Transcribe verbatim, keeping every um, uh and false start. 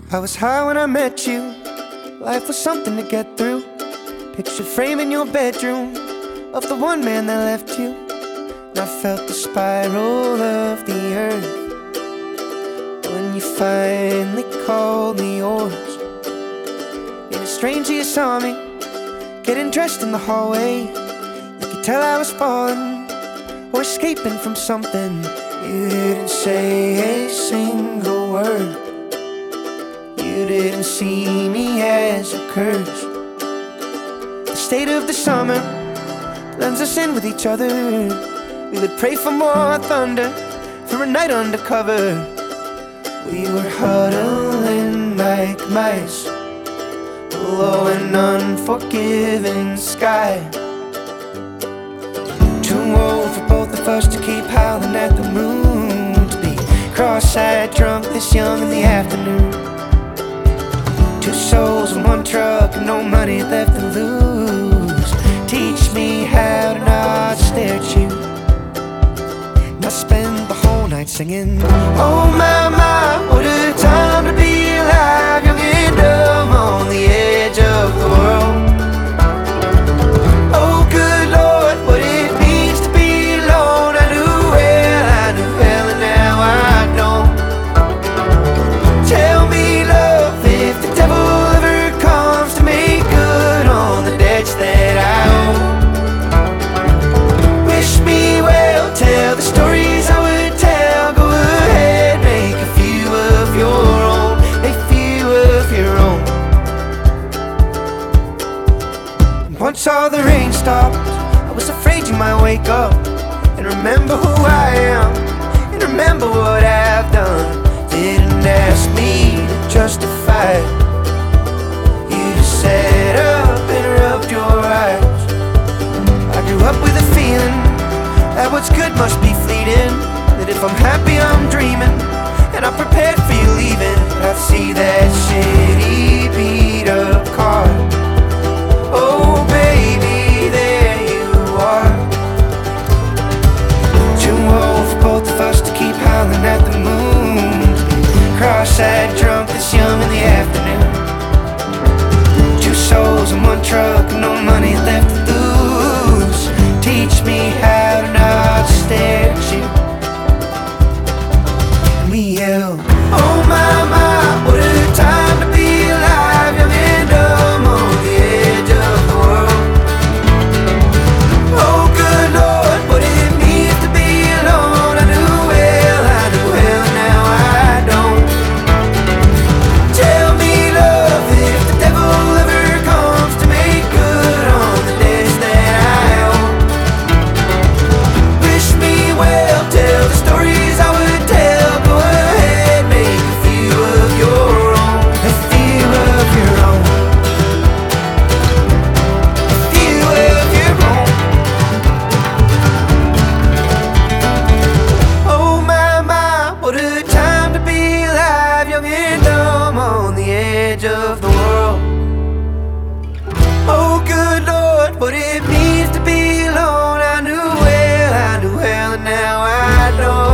I was high when I met you. Life was something to get through. Picture frame in your bedroom of the one man that left you. And I felt the spiral of the earth when you finally called me yours. And it's strange you saw me getting dressed in the hallway. You could tell I was falling or escaping from something. You didn't say a single word. You didn't see me as a curse. The state of the summer blends us in with each other. We would pray for more thunder, for a night undercover. We were huddling like mice below an unforgiving sky. Too old for both of us to keep howling at the moon, to be cross-eyed drunk this young in the afternoon. Two souls in one truck and no money left to lose. Teach me how to not stare at you. And I spend the whole night singing, oh my, my, what a time to be alive. Young and dumb on the edge of the world. Oh good Lord, what it means to be alone. I knew well, I knew hell, and now I don't. Tell me love, if the devil ever comes to make good on the debts that I owe. Wish me well, tell the stories I would tell. Go ahead, make a few of your own, a few of your own. And once all the rain stopped, I was afraid you might wake up and remember who I am, and remember what I've done. Didn't ask me to justify it. You just sat up and rubbed your eyes. I grew up with a feeling that what's good must be fleeting, that if I'm happy I'm dreaming, and I'm prepared for you leaving. I see that shitty beat up car. Oh baby, there you are. Too old for both of us to keep howling at the moon. Cross-eyed drunk this young in the afternoon. Two souls in one truck and no money left to lose. Teach me how to not stare at you. And we yell, oh my, my, what a time to be alive. Young and dumb on the edge of the world. Oh good Lord, what it means to be alone. I knew well, I knew well, and now I don't. Tell me love, if the devil ever comes to make good on the days that I owe. Wish me well, tell the stories I would tell. Go ahead, make a few of your own, a few of your own, a few of your own. Oh my, my, what a time to be alive. Young and dumb on the edge of the world. Oh good Lord, what it means to be alone. I knew well, I knew well, and now I don't.